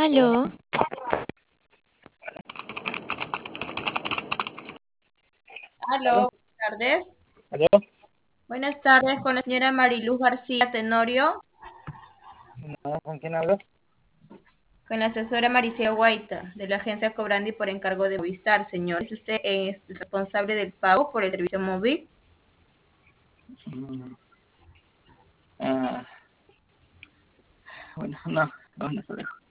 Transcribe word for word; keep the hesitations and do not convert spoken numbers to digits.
Aló, ¿Aló? Aló, buenas tardes. ¿Aló? Buenas tardes con la señora Mariluz García Tenorio, No, ¿con quién hablo? con la asesora Maricela Guaita, de la agencia Cobrandi por encargo de Movistar, señor. ¿Es usted eh, el responsable del pago por el servicio móvil? Mm, ah, bueno, no, no, no se dejo.